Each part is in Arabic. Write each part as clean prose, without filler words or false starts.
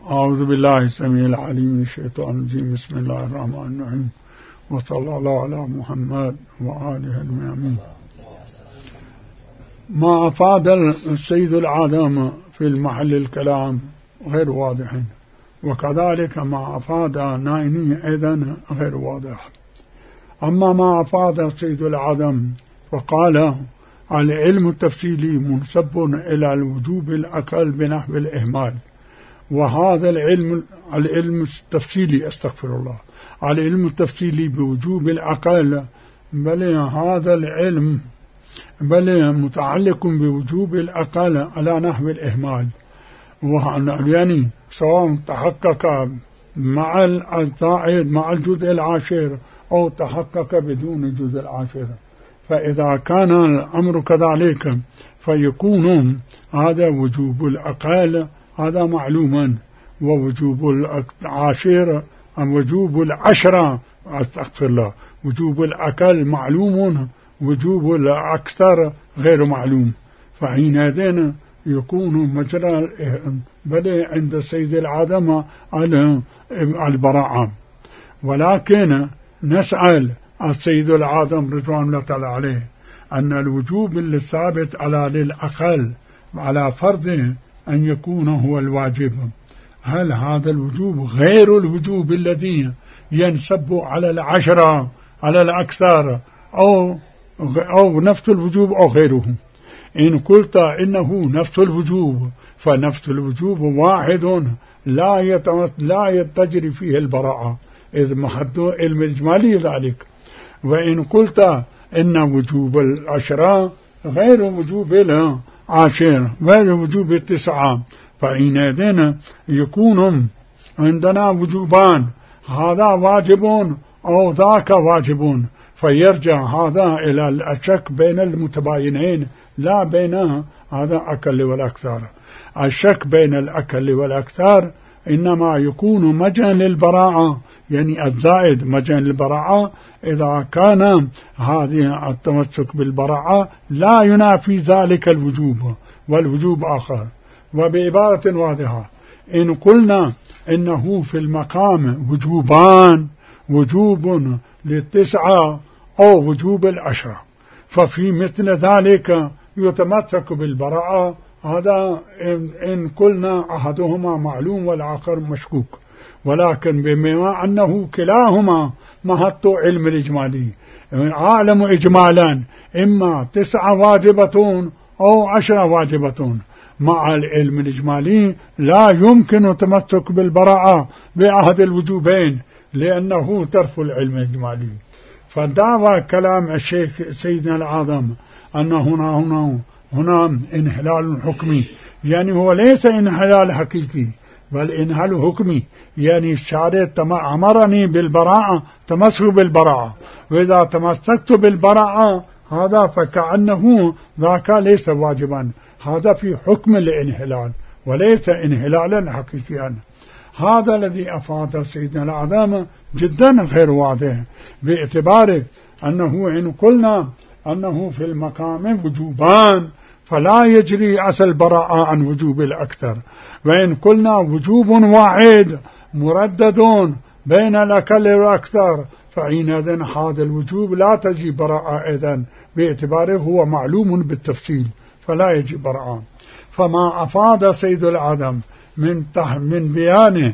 أعوذ بالله السميع العليم من الشيطان الرجيم. بسم الله الرحمن الرحيم، وصلى الله على محمد وآله أجمعين. ما أفاد السيد العدم في المحل الكلام غير واضح، وكذلك ما أفاد نائني أيضا غير واضح. أما ما أفاد السيد العدم فقال العلم التفصيلي منسب إلى الوجوب الأقل بنحو الإهمال، وهذا العلم التفصيلي العلم التفصيلي بوجوب الأقل، بل هذا العلم متعلق بوجوب الأقل على نحو الإهمال، يعني سواء تحقق مع الزائد مع الجزء العاشر أو تحقق بدون الجزء العاشر. فإذا كان الأمر كذلك فيكون هذا وجوب الأقل هذا معلوما، ووجوب العاشر وجوب العشرة وجوب الأقل معلوم، وجوب الأكثر غير معلوم. فحينئذ يكون مجرى بل عند السيد العدم على البراءة. ولكن نسأل السيد العدم رضوان الله تعالى عليه أن الوجوب الثابت على للأقل على فرض أن يكون هو الواجب، هل هذا الوجوب غير الوجوب الذي ينسب على العشرة على الأكثر أو نفس الوجوب أو غيره؟ إن قلت إنه نفس الوجوب فنفس الوجوب واحد لا يتجري فيه البراءة، إذ محد علم الإجمالي ذلك. وإن قلت إن وجوب العشرة غير وجوب العاشر غير وجوب التسعة، فحينئذ يكون عندنا وجوبان، هذا واجب أو ذاك واجب، فيرجع هذا إلى الشك بين المتباينين لا بين هذا الأقل والأكثر. الشك بين الأقل والأكثر إنما يكون مجانا للبراءة، يعني الزائد مجانا للبراءة إذا كان هذه التمسك بالبراءة لا ينافي ذلك الوجوب، والوجوب آخر. وبعبارة واضحة إن قلنا إنه في المقام وجوبان، وجوب للتسعة أو وجوب العشرة، ففي مثل ذلك يتمسك بالبراءة، هذا إن قلنا أحدهما معلوم والآخر مشكوك. ولكن بما أنه كلاهما محط علم الإجمالي، عالم إجمالا إما 9 واجبة أو 10 واجبة، مع العلم الإجمالي لا يمكن التمسك بالبراءة بأحد الوجوبين لأنه ترف العلم الإجمالي. فدعوى كلام الشيخ سيدنا العظم أن هنا انحلال حكمي، يعني هو ليس انحلال حقيقي بل انحلال حكمي، يعني الشارع أمرني بالبراءة تمسك بالبراءة، وإذا تمسكت بالبراءة هذا فكأنه ذاك ليس واجبا، هذا في حكم الانحلال وليس انحلالا حقيقيا. هذا الذي أفاد سيدنا العظام جدا غير واضح، باعتبار أنه إن قلنا أنه في المقام وجوبان فلا يجري أصل البراءة عن وجوب الأكثر، وإن قلنا وجوب واحد مردد بين الأقل والأكثر فحينئذ هذا الوجوب لا تجي براءة أيضا، باعتباره هو معلوم بالتفصيل فلا يجي براءة. فما أفاد سيد العدم من بيانه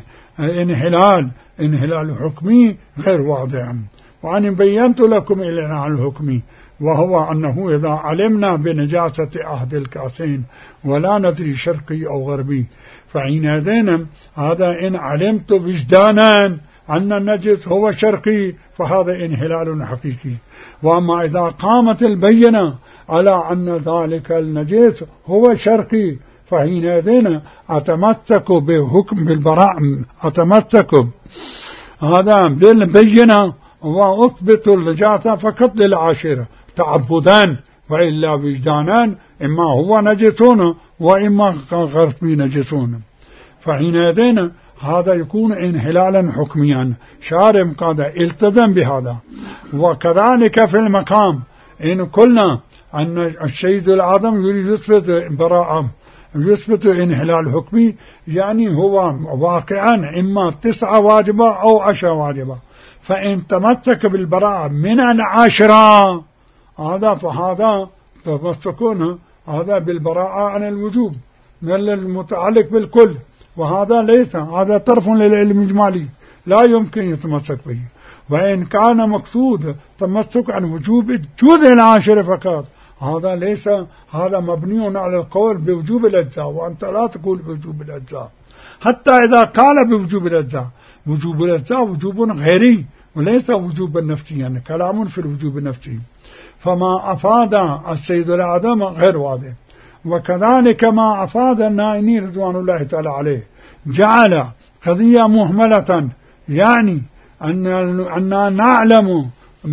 انحلال حكمي غير واضح. وأنا بينت لكم الانحلال الحكمي، وهو أنه إذا علمنا بنجاسة أحد الكاسين ولا ندري شرقي أو غربي، فحينئذ هذا إن علمت وجدانا أن النجس هو شرقي فهذا انحلال حقيقي. وأما إذا قامت البينة على أن ذلك النجس هو شرقي فحينئذ أتمسك بحكم بالبراء، أتمسك هذا بالبينة وأثبت النجاسة فقط للعاشرة تعبدان، وإلا وجدانا إما هو نجسون وإما غربي نجسون. فحينئذ هذا يكون انحلالا حكميا، شارع قد التزم بهذا. وكذلك في المقام إن قلنا أن السيد العظم يريد يثبت براءة يثبت انحلال حكمي، يعني هو واقعا إما 9 واجبة أو 10 واجبة، فإن تمسك بالبراءة من 10 هذا فهذا تمسكون هذا بالبراءة عن الوجوب من المتعلق بالكل، وهذا ليس، هذا طرف للعلم الإجمالي لا يمكن يتمسك به. وإن كان مقصود تمسك عن وجوب الجزء العاشر فقط، هذا ليس، هذا مبني على القول بوجوب الأجزاء، وأنت لا تقول بوجوب الأجزاء. حتى إذا قال بوجوب الأجزاء، وجوب الأجزاء وجوب غيري وليس وجوب النفسي، يعني كلام في الوجوب النفسي. فما أفاد السيد الأعظم غير واضح. وكذلك ما أفاد النائني رضوان الله تعالى عليه جعل قضية مهملة، يعني أننا نعلم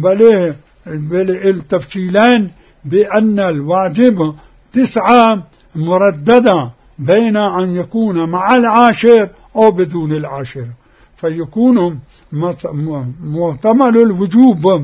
بالتفصيلين بأن الواجب 9 مرددة بين أن يكون مع 10 أو بدون 10، فيكون محتمل الوجوب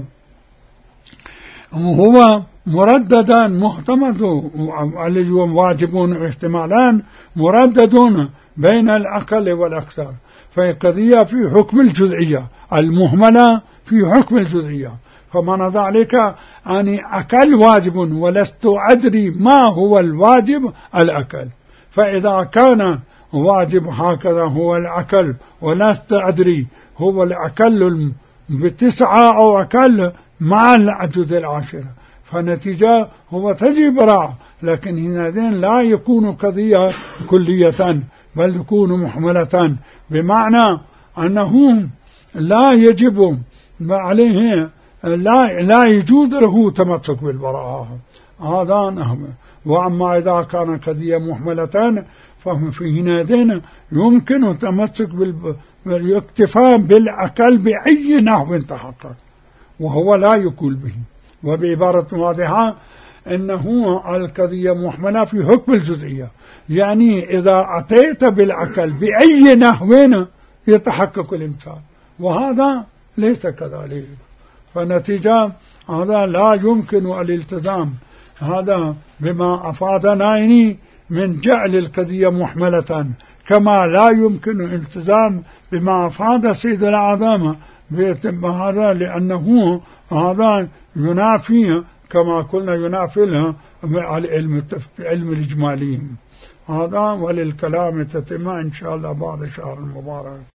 هو مرددا محتمل، الذي هو واجبون احتمالان مرددون بين الأقل والأكثر. فالقضية في حكم الجزئية المهملة في حكم الجزئية، فمعنى ذلك أني أكل واجب ولست أدري ما هو الواجب الأكل. فإذا كان واجب هكذا هو الأكل ولست أدري هو الأكل ب9 أو أكل مع الجزء 10، فنتيجة هو تجي براءة، لكن هذين لا يكون قضية كلية بل يكون محملة، بمعنى أنه لا يجب عليه، لا يجوز له تمسك بالبراءة، هذا نهم. وأما إذا كان قضية محملة ففي هذين يمكن التمسك بالاكتفاء بالأقل بأي نحو تحقق، وهو لا يقول به. وبعبارة واضحة إنه القضية محملة في حكم الجزئية، يعني إذا أتيت بالأقل بأي نحو يتحقق الإمثال، وهذا ليس كذلك. فنتيجة هذا لا يمكن الالتزام هذا بما أفادنا من جعل القضية محملة، كما لا يمكن الالتزام بما أفاد سيد الأعظم هذا، لأنه هذا ينافي كما قلنا ينافي العلم الإجمالي. هذا وللكلام تتم إن شاء الله بعد شهر المبارك.